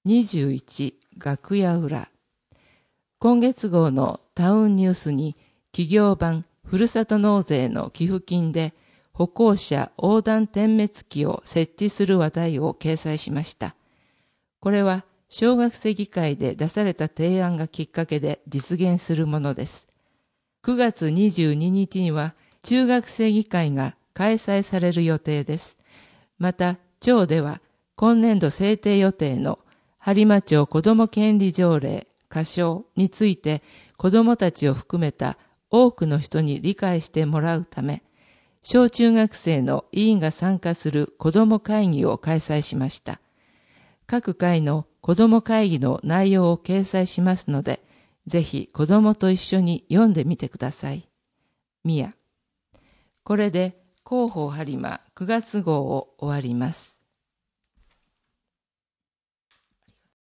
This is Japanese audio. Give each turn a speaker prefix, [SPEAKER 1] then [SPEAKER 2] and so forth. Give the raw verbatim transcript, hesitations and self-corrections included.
[SPEAKER 1] にじゅういち楽屋裏。今月号のタウンニュースに企業版ふるさと納税の寄付金で歩行者横断点滅機を設置する話題を掲載しました。これは小学生議会で出された提案がきっかけで実現するものです。くがつにじゅうににちには中学生議会が開催される予定です。また、町では今年度制定予定の播磨町子ども権利条例仮称について子どもたちを含めた多くの人に理解してもらうため、小中学生の委員が参加する子ども会議を開催しました。各会の子ども会議の内容を掲載しますので、ぜひ子どもと一緒に読んでみてください。ミヤ。これで広報播磨くがつ号を終わります。